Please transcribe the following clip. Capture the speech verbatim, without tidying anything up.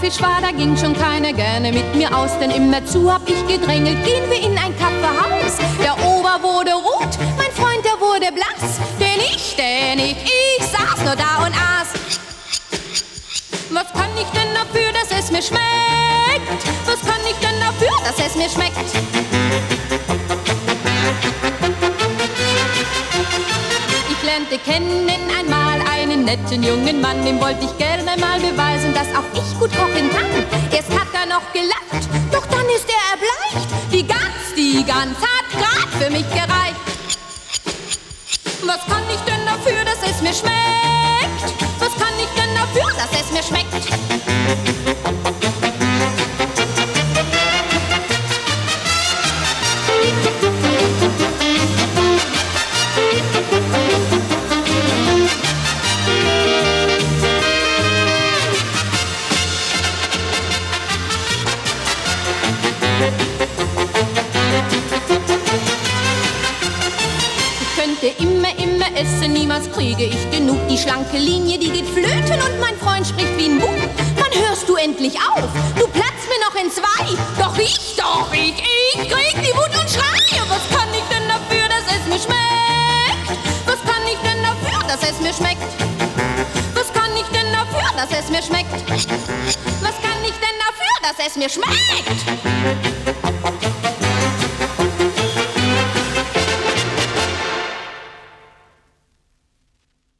frisch war, da ging schon keiner gerne mit mir aus, denn immerzu hab ich gedrängelt, gehen wir in ein Kaffeehaus. Der Ober wurde rot, mein Freund, der wurde blass, denn ich, denn ich, ich saß nur da und aß. Was kann ich denn dafür, dass es mir schmeckt? Was kann ich denn dafür, dass es mir schmeckt? Ich lernte kennen einmal einen netten jungen Mann, dem wollte ich gerne mal beweisen, dass auch ich gut kochen kann. Erst hat er noch gelacht, doch dann ist er erbleicht. Die Gans, die Gans hat grad für mich gereicht. Was kann ich denn dafür, dass es mir schmeckt? Was kann ich denn dafür, dass es mir schmeckt? Immer, immer essen, niemals kriege ich genug. Die schlanke Linie, die geht flöten und mein Freund spricht wie ein Bub. Wann hörst du endlich auf? Du platzt mir noch in zwei. Doch ich, doch ich, ich krieg die Wut und schreie. Was kann ich denn dafür, dass es mir schmeckt? Was kann ich denn dafür, dass es mir schmeckt? Was kann ich denn dafür, dass es mir schmeckt? Was kann ich denn dafür, dass es mir schmeckt?